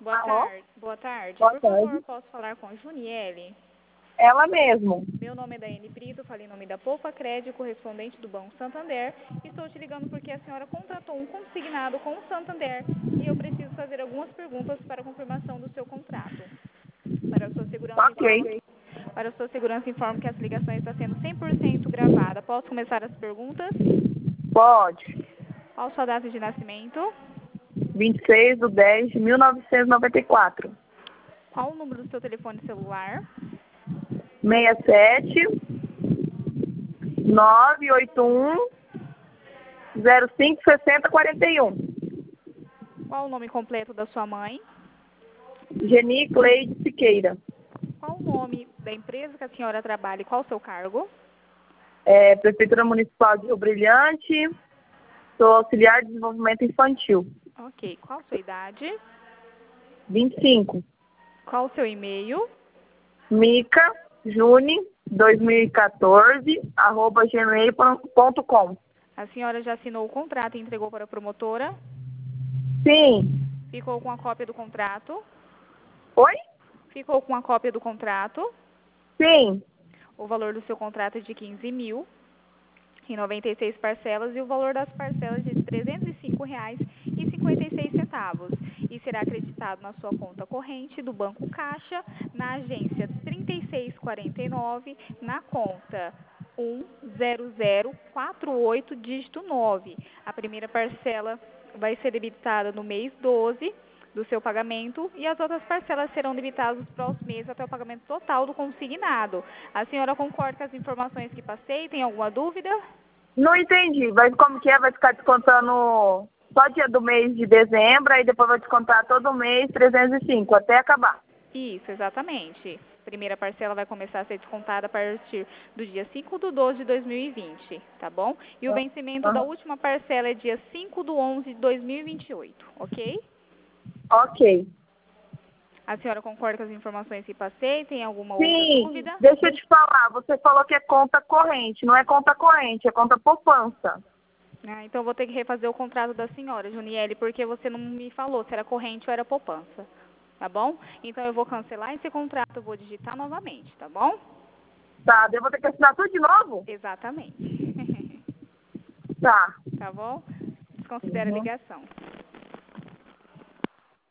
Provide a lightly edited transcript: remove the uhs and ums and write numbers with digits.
Alô? Boa tarde. Boa Por tarde. favor, posso falar com a Juniele? Ela mesmo. Meu nome é Daiane Brito, falei em nome da Poupa Crédito, correspondente do Banco Santander. Estou te ligando porque a senhora contratou um consignado com o Santander e eu preciso fazer algumas perguntas para a confirmação do seu contrato. Para a sua segurança, Ok. informo que essa ligação está sendo 100% gravada. Posso começar as perguntas? Pode. Qual a sua data de nascimento? 26/10/1994. Qual o número do seu telefone celular? 67 981 05 60 41. Qual o nome completo da sua mãe? Geni Cleide Siqueira. Qual o nome da empresa que a senhora trabalha e qual o seu cargo? Prefeitura Municipal de Rio Brilhante. Sou auxiliar de desenvolvimento infantil. Ok. Qual a sua idade? 25. Qual o seu e-mail? Mica Juni 2014 @gmail.com. A senhora já assinou o contrato e entregou para a promotora? Sim. Ficou com a cópia do contrato? Oi? Ficou com a cópia do contrato? Sim. O valor do seu contrato é de 15 mil em 96 parcelas e o valor das parcelas é de R$ 305,56 e será acreditado na sua conta corrente do Banco Caixa, na agência 3649, na conta 10048, dígito 9. A primeira parcela vai ser debitada no mês 12 do seu pagamento e as outras parcelas serão debitadas nos próximos meses até o pagamento total do consignado. A senhora concorda com as informações que passei? Tem alguma dúvida? Não entendi. Como que é? Vai ficar descontando só dia do mês de dezembro, aí depois vai descontar todo mês 305 até acabar. Isso, exatamente. A primeira parcela vai começar a ser descontada a partir do dia 5/12/2020, tá bom? E o vencimento da última parcela é dia 5/11/2028, ok? Ok. A senhora concorda com as informações que passei? Tem alguma outra Sim, dúvida? deixa eu te falar. Você falou que é conta corrente. Não é conta corrente, é conta poupança. Então vou ter que refazer o contrato da senhora, Juniele, porque você não me falou se era corrente ou era poupança, tá bom? Então eu vou cancelar esse contrato, eu vou digitar novamente, tá bom? Tá, eu vou ter que assinar tudo de novo? Exatamente. Tá. Tá bom? Desconsidera a ligação.